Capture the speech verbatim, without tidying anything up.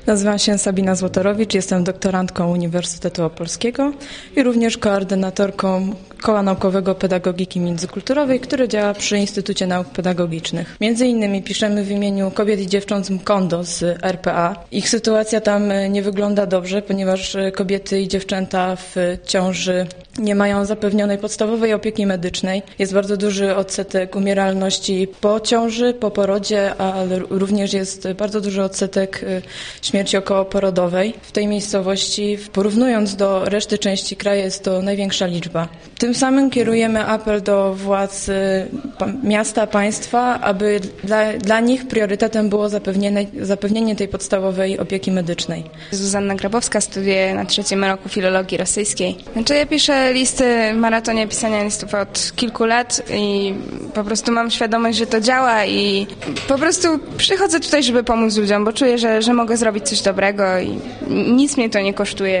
Nazywam się Sabina Złotorowicz, jestem doktorantką Uniwersytetu Opolskiego i również koordynatorką Koła Naukowego Pedagogiki Międzykulturowej, które działa przy Instytucie Nauk Pedagogicznych. Między innymi piszemy w imieniu kobiet i dziewcząt z Mkondo z R P A. Ich sytuacja tam nie wygląda dobrze, ponieważ kobiety i dziewczęta w ciąży nie mają zapewnionej podstawowej opieki medycznej. Jest bardzo duży odsetek umieralności po ciąży, po porodzie, ale również jest bardzo duży odsetek śmierci okołoporodowej. W tej miejscowości, porównując do reszty części kraju, jest to największa liczba. Tym samym kierujemy apel do władz miasta, państwa, aby dla, dla nich priorytetem było zapewnienie, zapewnienie tej podstawowej opieki medycznej. Zuzanna Grabowska, studiuję na trzecim roku filologii rosyjskiej. Znaczy ja piszę listy w maratonie pisania listów od kilku lat i po prostu mam świadomość, że to działa i po prostu przychodzę tutaj, żeby pomóc ludziom, bo czuję, że, że mogę zrobić coś dobrego i nic mnie to nie kosztuje.